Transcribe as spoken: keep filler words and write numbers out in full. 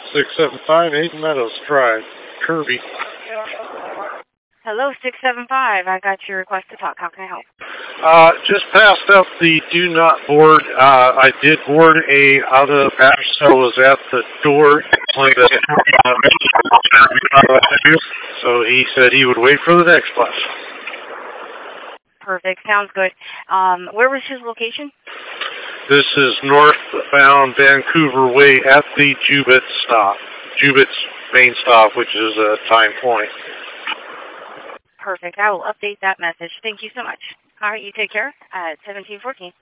six seven five Eight Meadows Drive, Kirby. Hello, six seven five. I got your request to talk. How can I help? Uh, just passed up the do not board. Uh, I did board a out of passenger was at the door. So he said he would wait for the next bus. Perfect. Sounds good. Um, where was his location? This is northbound Vancouver Way at the Jubit stop. Jubit's main stop, which is a time point. Perfect. I will update that message. Thank you so much. All right, you take care. Uh, seventeen fourteen.